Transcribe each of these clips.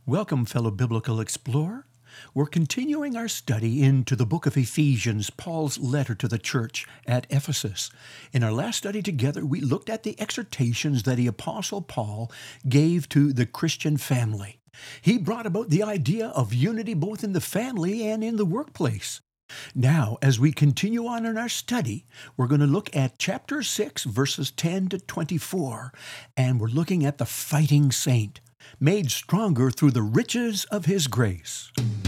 Welcome, fellow biblical explorer. We're continuing our study into the book of Ephesians, Paul's letter to the church at Ephesus. In our last study together, we looked at the exhortations that the Apostle Paul gave to the Christian family. He brought about the idea of unity both in the family and in the workplace. Now, as we continue on in our study, we're going to look at chapter 6, verses 10 to 24, and we're looking at the fighting saint, made stronger through the riches of his grace.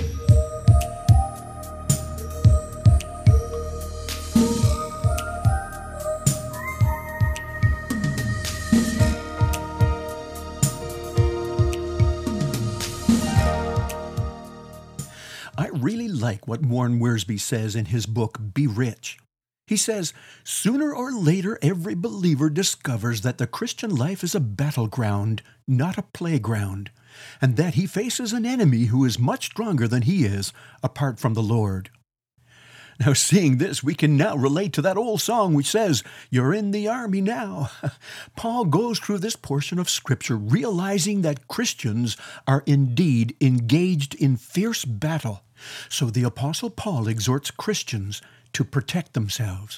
I really like what Warren Wiersbe says in his book, Be Rich. He says, sooner or later every believer discovers that the Christian life is a battleground, not a playground, and that he faces an enemy who is much stronger than he is, apart from the Lord. Now, seeing this, we can now relate to that old song which says, "You're in the army now." Paul goes through this portion of Scripture realizing that Christians are indeed engaged in fierce battle. So the Apostle Paul exhorts Christians to protect themselves.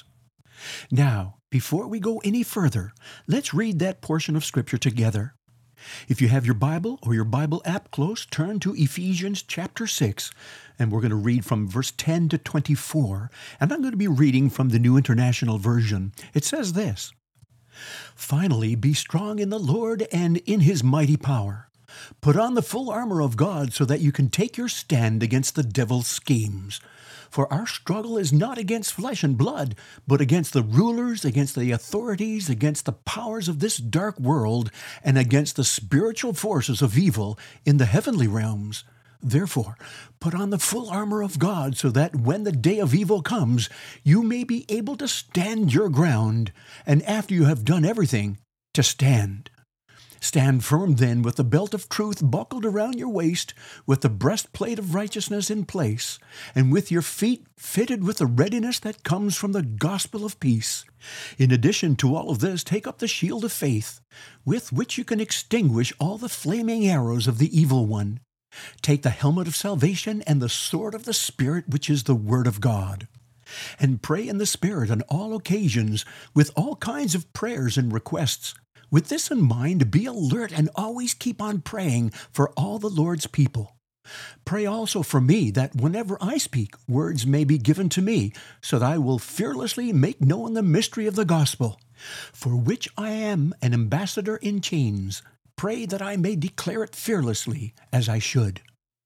Now, before we go any further, let's read that portion of Scripture together. If you have your Bible or your Bible app close, turn to Ephesians chapter 6, and we're going to read from verse 10 to 24, and I'm going to be reading from the New International Version. It says this, "Finally, be strong in the Lord and in His mighty power. Put on the full armor of God so that you can take your stand against the devil's schemes. For our struggle is not against flesh and blood, but against the rulers, against the authorities, against the powers of this dark world, and against the spiritual forces of evil in the heavenly realms. Therefore, put on the full armor of God so that when the day of evil comes, you may be able to stand your ground, and after you have done everything, to stand. Stand firm then with the belt of truth buckled around your waist, with the breastplate of righteousness in place, and with your feet fitted with the readiness that comes from the gospel of peace. In addition to all of this, take up the shield of faith, with which you can extinguish all the flaming arrows of the evil one. Take the helmet of salvation and the sword of the Spirit, which is the word of God. And pray in the Spirit on all occasions, with all kinds of prayers and requests. With this in mind, be alert and always keep on praying for all the Lord's people. Pray also for me that whenever I speak, words may be given to me, so that I will fearlessly make known the mystery of the gospel, for which I am an ambassador in chains. Pray that I may declare it fearlessly as I should."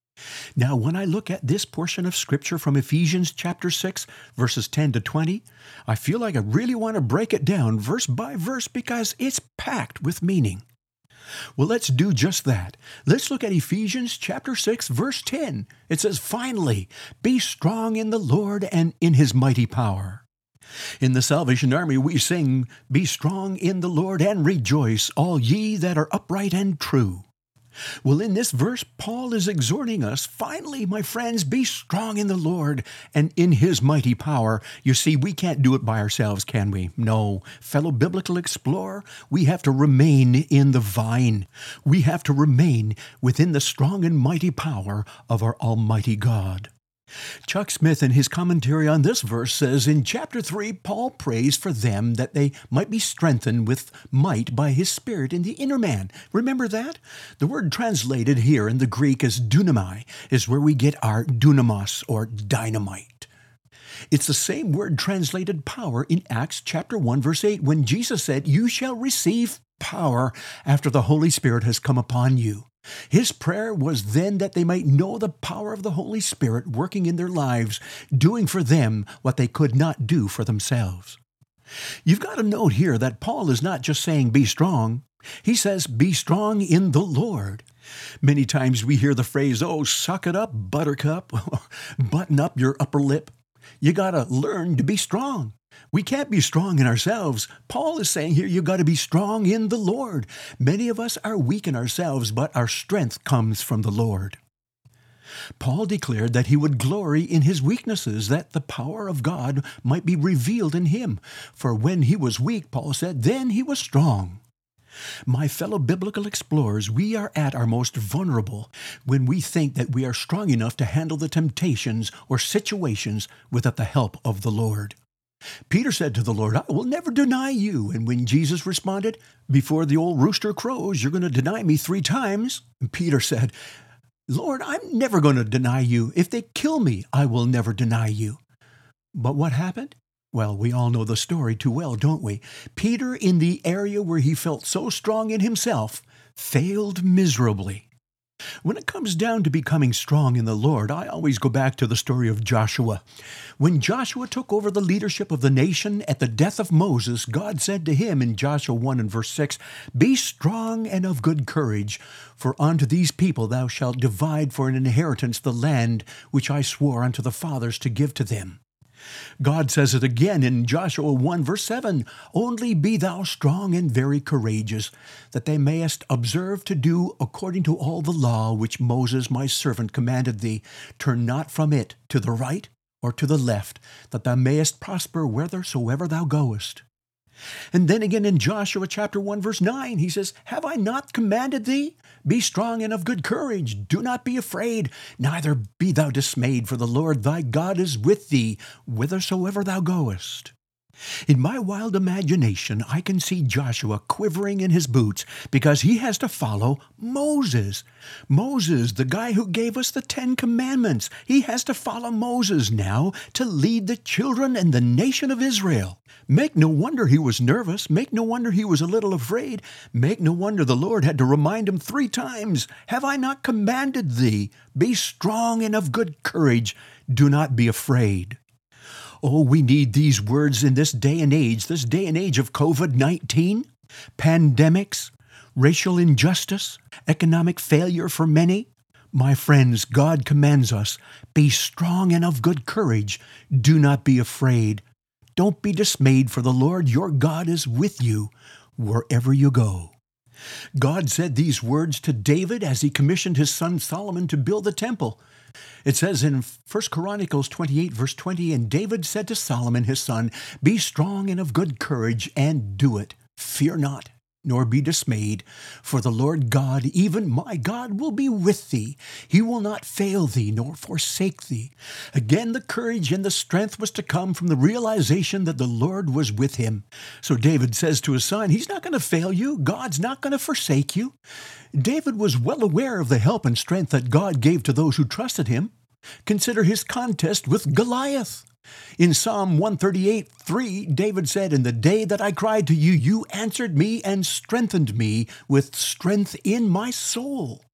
Now, when I look at this portion of Scripture from Ephesians chapter 6, verses 10 to 20, I feel like I really want to break it down verse by verse because it's packed with meaning. Well, let's do just that. Let's look at Ephesians chapter 6, verse 10. It says, "Finally, be strong in the Lord and in His mighty power." In the Salvation Army, we sing, "Be strong in the Lord and rejoice, all ye that are upright and true." Well, in this verse, Paul is exhorting us, finally, my friends, be strong in the Lord and in His mighty power. You see, we can't do it by ourselves, can we? No. Fellow biblical explorer, we have to remain in the vine. We have to remain within the strong and mighty power of our Almighty God. Chuck Smith, in his commentary on this verse, says, in chapter 3, Paul prays for them that they might be strengthened with might by His Spirit in the inner man. Remember that? The word translated here in the Greek as dunamai is where we get our dunamos or dynamite. It's the same word translated power in Acts chapter 1, verse 8, when Jesus said, "You shall receive power after the Holy Spirit has come upon you." His prayer was then that they might know the power of the Holy Spirit working in their lives, doing for them what they could not do for themselves. You've got to note here that Paul is not just saying be strong. He says be strong in the Lord. Many times we hear the phrase, "Oh, suck it up, buttercup," button up your upper lip. You got to learn to be strong. We can't be strong in ourselves. Paul is saying here, you've got to be strong in the Lord. Many of us are weak in ourselves, but our strength comes from the Lord. Paul declared that he would glory in his weaknesses, that the power of God might be revealed in him. For when he was weak, Paul said, then he was strong. My fellow biblical explorers, we are at our most vulnerable when we think that we are strong enough to handle the temptations or situations without the help of the Lord. Peter said to the Lord, "I will never deny you." And when Jesus responded, "Before the old rooster crows, you're going to deny me 3 times." And Peter said, "Lord, I'm never going to deny you. If they kill me, I will never deny you." But what happened? Well, we all know the story too well, don't we? Peter, in the area where he felt so strong in himself, failed miserably. When it comes down to becoming strong in the Lord, I always go back to the story of Joshua. When Joshua took over the leadership of the nation at the death of Moses, God said to him in Joshua 1 and verse 6, "Be strong and of good courage, for unto these people thou shalt divide for an inheritance the land which I swore unto the fathers to give to them." God says it again in Joshua 1 verse 7, "Only be thou strong and very courageous, that thou mayest observe to do according to all the law which Moses my servant commanded thee. Turn not from it to the right or to the left, that thou mayest prosper whithersoever thou goest." And then again in Joshua chapter 1 verse 9, he says, "Have I not commanded thee? Be strong and of good courage. Do not be afraid, neither be thou dismayed, for the Lord thy God is with thee whithersoever thou goest." In my wild imagination, I can see Joshua quivering in his boots because he has to follow Moses. Moses, the guy who gave us the 10 Commandments. He has to follow Moses now to lead the children and the nation of Israel. Make no wonder he was nervous. Make no wonder he was a little afraid. Make no wonder the Lord had to remind him 3 times, "Have I not commanded thee? Be strong and of good courage. Do not be afraid." Oh, we need these words in this day and age of COVID-19, pandemics, racial injustice, economic failure for many. My friends, God commands us, be strong and of good courage. Do not be afraid. Don't be dismayed, for the Lord your God is with you wherever you go. God said these words to David as he commissioned his son Solomon to build the temple. It says in 1 Chronicles 28 verse 20, "And David said to Solomon his son, Be strong and of good courage, and do it. Fear not, nor be dismayed, for the Lord God, even my God, will be with thee. He will not fail thee, nor forsake thee." Again, the courage and the strength was to come from the realization that the Lord was with him. So David says to his son, He's not going to fail you. God's not going to forsake you. David was well aware of the help and strength that God gave to those who trusted him. Consider his contest with Goliath. In Psalm 138:3, David said, "In the day that I cried to you, you answered me and strengthened me with strength in my soul."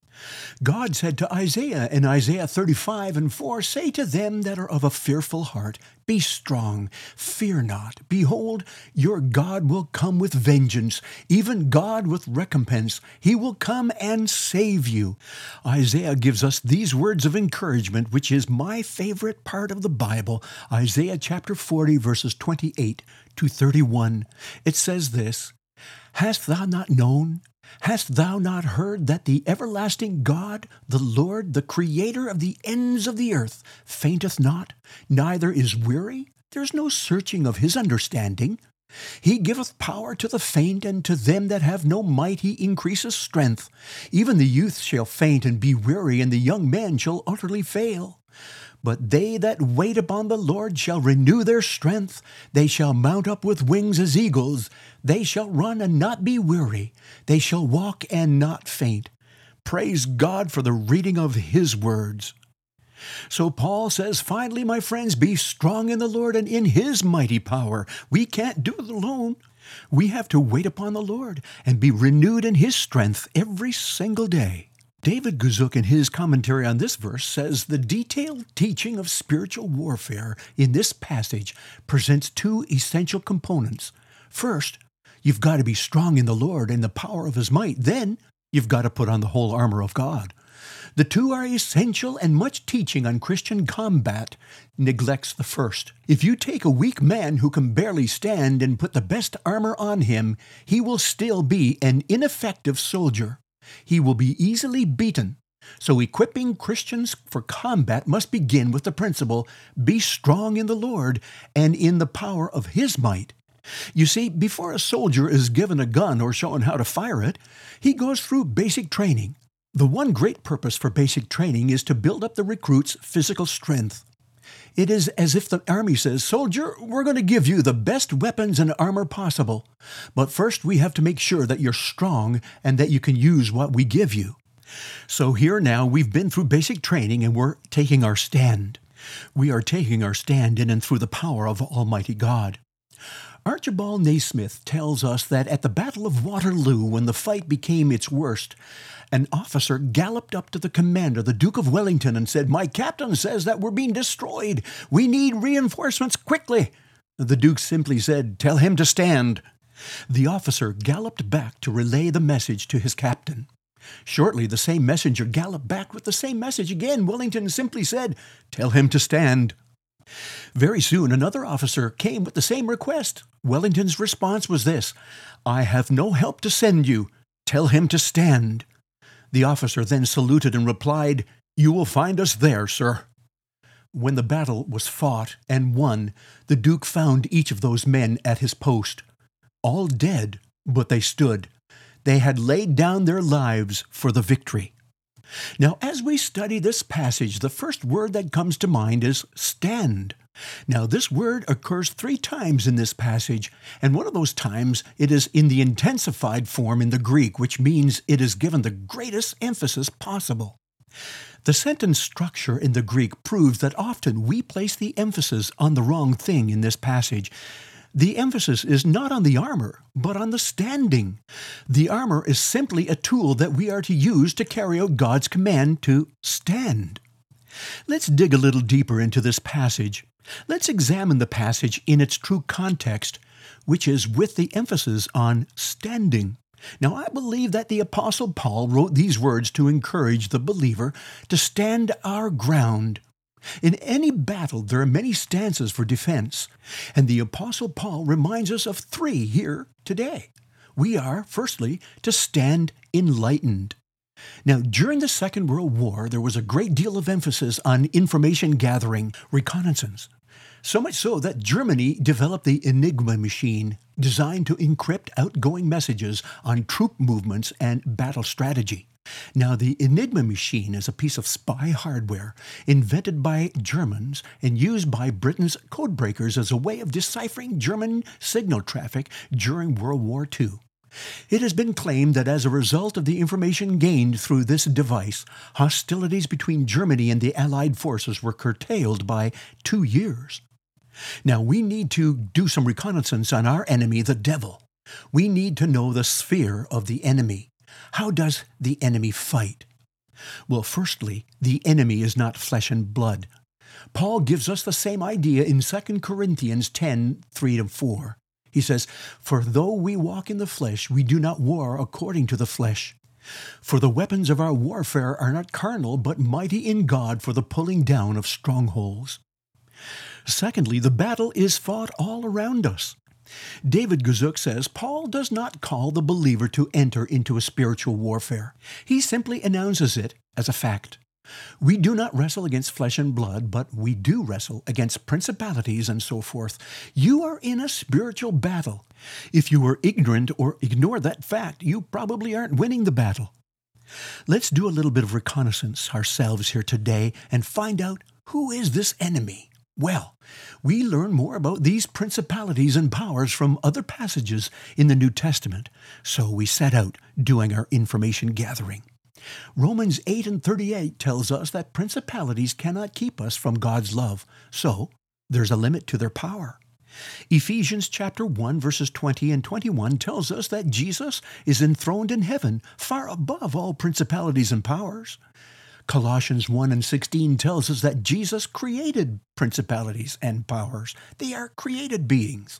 God said to Isaiah in Isaiah 35 and 4, "Say to them that are of a fearful heart, Be strong, fear not. Behold, your God will come with vengeance, even God with recompense. He will come and save you." Isaiah gives us these words of encouragement, which is my favorite part of the Bible. Isaiah chapter 40, verses 28 to 31. It says this, "Hast thou not known? Hast thou not heard that the everlasting God, the Lord, the Creator of the ends of the earth, fainteth not, neither is weary? There is no searching of his understanding. He giveth power to the faint, and to them that have no might he increaseth strength. Even the youth shall faint and be weary, and the young men shall utterly fail. But they that wait upon the Lord shall renew their strength. They shall mount up with wings as eagles. They shall run and not be weary. They shall walk and not faint." Praise God for the reading of His words. So Paul says, finally, my friends, be strong in the Lord and in His mighty power. We can't do it alone. We have to wait upon the Lord and be renewed in His strength every single day. David Guzik, in his commentary on this verse, says the detailed teaching of spiritual warfare in this passage presents 2 essential components. First, you've got to be strong in the Lord and the power of His might. Then, you've got to put on the whole armor of God. The 2 are essential, and much teaching on Christian combat neglects the first. If you take a weak man who can barely stand and put the best armor on him, he will still be an ineffective soldier. He will be easily beaten. So equipping Christians for combat must begin with the principle, be strong in the Lord and in the power of His might. You see, before a soldier is given a gun or shown how to fire it, he goes through basic training. The one great purpose for basic training is to build up the recruit's physical strength. It is as if the Army says, "Soldier, we're going to give you the best weapons and armor possible. But first we have to make sure that you're strong and that you can use what we give you." So here now we've been through basic training and we're taking our stand. We are taking our stand in and through the power of Almighty God. Archibald Naismith tells us that at the Battle of Waterloo, when the fight became its worst, an officer galloped up to the commander, the Duke of Wellington, and said, "My captain says that we're being destroyed. We need reinforcements quickly." The Duke simply said, "Tell him to stand." The officer galloped back to relay the message to his captain. Shortly, the same messenger galloped back with the same message again. Wellington simply said, "Tell him to stand." Very soon, another officer came with the same request. Wellington's response was this: "I have no help to send you. Tell him to stand." The officer then saluted and replied, "You will find us there, sir." When the battle was fought and won, the Duke found each of those men at his post. All dead, but they stood. They had laid down their lives for the victory. Now, as we study this passage, the first word that comes to mind is stand. Now, this word occurs 3 times in this passage, and one of those times it is in the intensified form in the Greek, which means it is given the greatest emphasis possible. The sentence structure in the Greek proves that often we place the emphasis on the wrong thing in this passage. The emphasis is not on the armor, but on the standing. The armor is simply a tool that we are to use to carry out God's command to stand. Let's dig a little deeper into this passage. Let's examine the passage in its true context, which is with the emphasis on standing. Now, I believe that the Apostle Paul wrote these words to encourage the believer to stand our ground. In any battle, there are many stances for defense, and the Apostle Paul reminds us of 3 here today. We are, firstly, to stand enlightened. Now, during the Second World War, there was a great deal of emphasis on information gathering, reconnaissance. So much so that Germany developed the Enigma machine, designed to encrypt outgoing messages on troop movements and battle strategy. Now, the Enigma machine is a piece of spy hardware invented by Germans and used by Britain's codebreakers as a way of deciphering German signal traffic during World War II. It has been claimed that as a result of the information gained through this device, hostilities between Germany and the Allied forces were curtailed by 2 years. Now, we need to do some reconnaissance on our enemy, the devil. We need to know the sphere of the enemy. How does the enemy fight? Well, firstly, the enemy is not flesh and blood. Paul gives us the same idea in 2 Corinthians 10, 3-4. He says, "For though we walk in the flesh, we do not war according to the flesh. For the weapons of our warfare are not carnal, but mighty in God for the pulling down of strongholds." Secondly, the battle is fought all around us. David Guzik says, Paul does not call the believer to enter into a spiritual warfare. He simply announces it as a fact. We do not wrestle against flesh and blood, but we do wrestle against principalities and so forth. You are in a spiritual battle. If you are ignorant or ignore that fact, you probably aren't winning the battle. Let's do a little bit of reconnaissance ourselves here today and find out who is this enemy. Well, we learn more about these principalities and powers from other passages in the New Testament, so we set out doing our information gathering. Romans 8:38 tells us that principalities cannot keep us from God's love, so there's a limit to their power. Ephesians chapter 1 verses 20 and 21 tells us that Jesus is enthroned in heaven far above all principalities and powers. Colossians 1:16 tells us that Jesus created principalities and powers. They are created beings.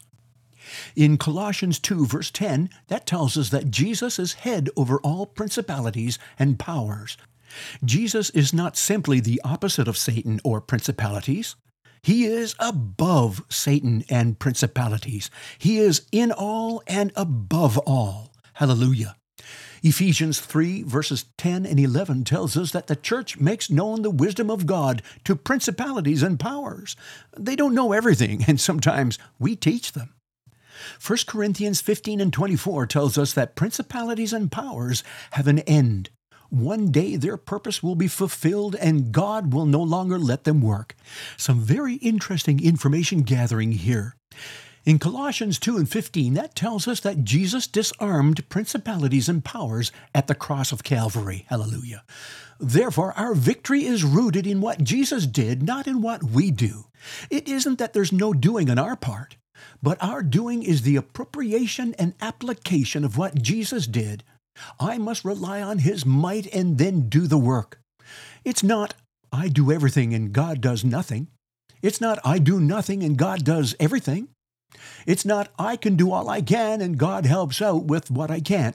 In Colossians 2 verse 10, that tells us that Jesus is head over all principalities and powers. Jesus is not simply the opposite of Satan or principalities. He is above Satan and principalities. He is in all and above all. Hallelujah. Ephesians 3 verses 10 and 11 tells us that the church makes known the wisdom of God to principalities and powers. They don't know everything, and sometimes we teach them. 1 Corinthians 15 and 24 tells us that principalities and powers have an end. One day their purpose will be fulfilled and God will no longer let them work. Some very interesting information gathering here. In Colossians 2 and 15, that tells us that Jesus disarmed principalities and powers at the cross of Calvary. Hallelujah. Therefore, our victory is rooted in what Jesus did, not in what we do. It isn't that there's no doing on our part, but our doing is the appropriation and application of what Jesus did. I must rely on His might and then do the work. It's not, I do everything and God does nothing. It's not, I do nothing and God does everything. It's not, I can do all I can and God helps out with what I can't.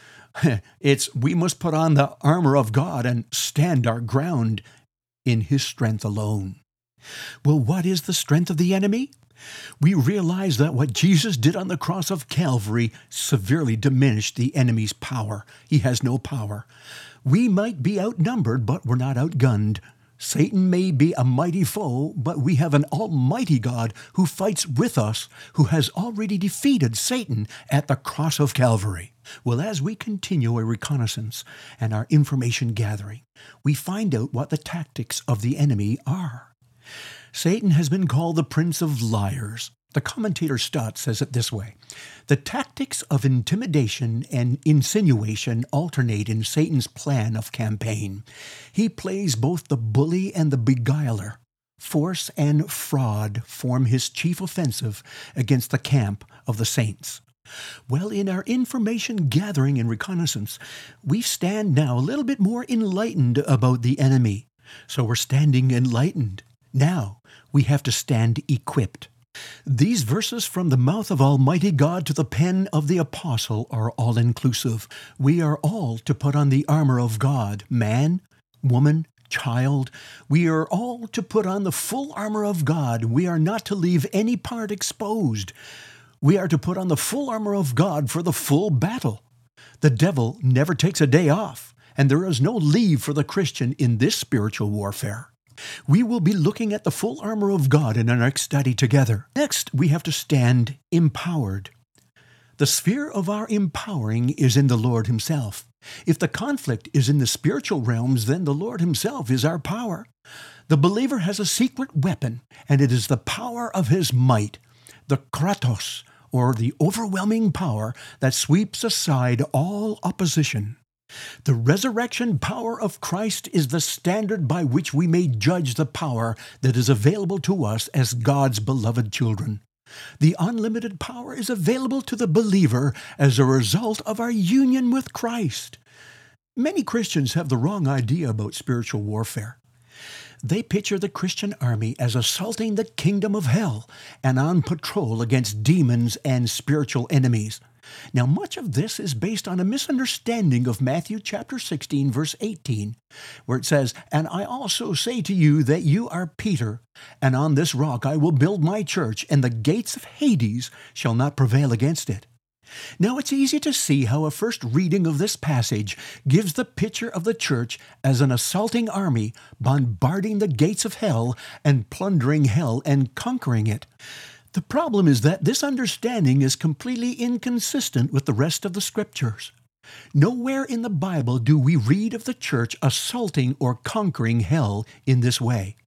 It's, we must put on the armor of God and stand our ground in His strength alone. Well, what is the strength of the enemy? We realize that what Jesus did on the cross of Calvary severely diminished the enemy's power. He has no power. We might be outnumbered, but we're not outgunned. Satan may be a mighty foe, but we have an almighty God who fights with us, who has already defeated Satan at the cross of Calvary. Well, as we continue a reconnaissance and our information gathering, we find out what the tactics of the enemy are. Satan has been called the prince of liars. The commentator Stott says it this way: the tactics of intimidation and insinuation alternate in Satan's plan of campaign. He plays both the bully and the beguiler. Force and fraud form his chief offensive against the camp of the saints. Well, in our information gathering and reconnaissance, we stand now a little bit more enlightened about the enemy. So we're standing enlightened. Now we have to stand equipped. These verses from the mouth of Almighty God to the pen of the apostle are all-inclusive. We are all to put on the armor of God, man, woman, child. We are all to put on the full armor of God. We are not to leave any part exposed. We are to put on the full armor of God for the full battle. The devil never takes a day off, and there is no leave for the Christian in this spiritual warfare. We will be looking at the full armor of God in our next study together. Next, we have to stand empowered. The sphere of our empowering is in the Lord Himself. If the conflict is in the spiritual realms, then the Lord Himself is our power. The believer has a secret weapon, and it is the power of his might, the kratos, or the overwhelming power that sweeps aside all opposition. The resurrection power of Christ is the standard by which we may judge the power that is available to us as God's beloved children. The unlimited power is available to the believer as a result of our union with Christ. Many Christians have the wrong idea about spiritual warfare. They picture the Christian army as assaulting the kingdom of hell and on patrol against demons and spiritual enemies. Now, much of this is based on a misunderstanding of Matthew chapter 16, verse 18, where it says, "And I also say to you that you are Peter, and on this rock I will build my church, and the gates of Hades shall not prevail against it." Now, it's easy to see how a first reading of this passage gives the picture of the church as an assaulting army, bombarding the gates of hell and plundering hell and conquering it. The problem is that this understanding is completely inconsistent with the rest of the Scriptures. Nowhere in the Bible do we read of the church assaulting or conquering hell in this way.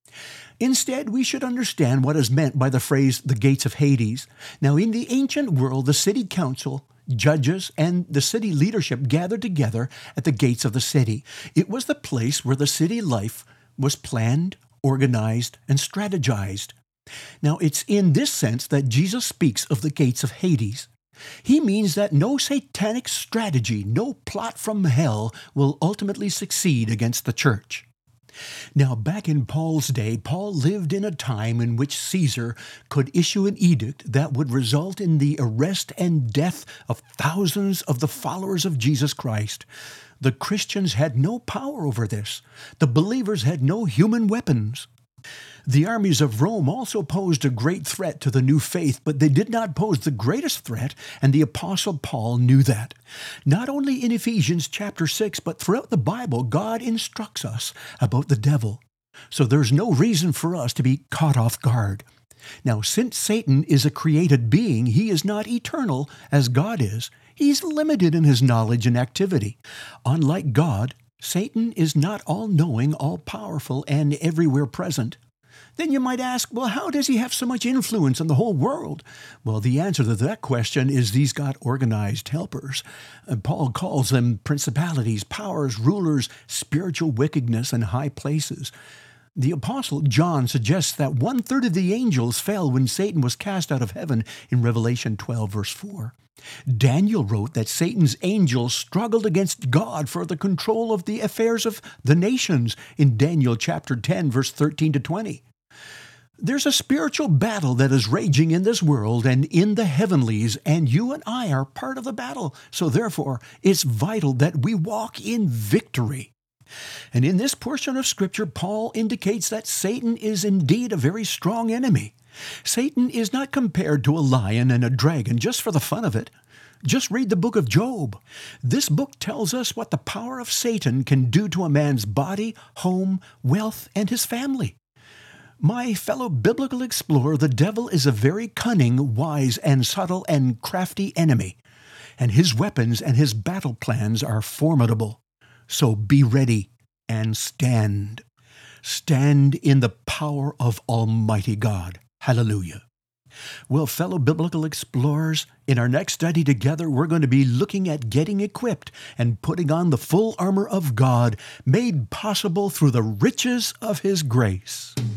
Instead, we should understand what is meant by the phrase, the gates of Hades. Now, in the ancient world, the city council, judges, and the city leadership gathered together at the gates of the city. It was the place where the city life was planned, organized, and strategized. Now, it's in this sense that Jesus speaks of the gates of Hades. He means that no satanic strategy, no plot from hell will ultimately succeed against the church. Now, back in Paul's day, Paul lived in a time in which Caesar could issue an edict that would result in the arrest and death of thousands of the followers of Jesus Christ. The Christians had no power over this. The believers had no human weapons. The armies of Rome also posed a great threat to the new faith, but they did not pose the greatest threat, and the Apostle Paul knew that. Not only in Ephesians chapter 6, but throughout the Bible, God instructs us about the devil. So there's no reason for us to be caught off guard. Now, since Satan is a created being, he is not eternal as God is. He's limited in his knowledge and activity. Unlike God, Satan is not all-knowing, all-powerful, and everywhere present. Then you might ask, well, how does he have so much influence on the whole world? Well, the answer to that question is he's got organized helpers. Paul calls them principalities, powers, rulers, spiritual wickedness in high places. The Apostle John suggests that 1/3 of the angels fell when Satan was cast out of heaven in Revelation 12, verse 4. Daniel wrote that Satan's angels struggled against God for the control of the affairs of the nations in Daniel chapter 10, verse 13 to 20. There's a spiritual battle that is raging in this world and in the heavenlies, and you and I are part of the battle. So therefore, it's vital that we walk in victory. And in this portion of Scripture, Paul indicates that Satan is indeed a very strong enemy. Satan is not compared to a lion and a dragon just for the fun of it. Just read the book of Job. This book tells us what the power of Satan can do to a man's body, home, wealth, and his family. My fellow biblical explorer, the devil is a very cunning, wise, and subtle and crafty enemy, and his weapons and his battle plans are formidable. So be ready and stand. Stand in the power of Almighty God. Hallelujah. Well, fellow biblical explorers, in our next study together, we're going to be looking at getting equipped and putting on the full armor of God, made possible through the riches of His grace.